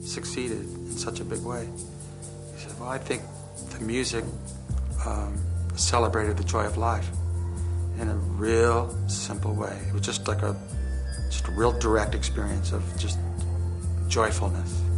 succeeded in such a big way? He said, well, I think the music celebrated the joy of life in a real simple way. It was just like a real direct experience of just joyfulness.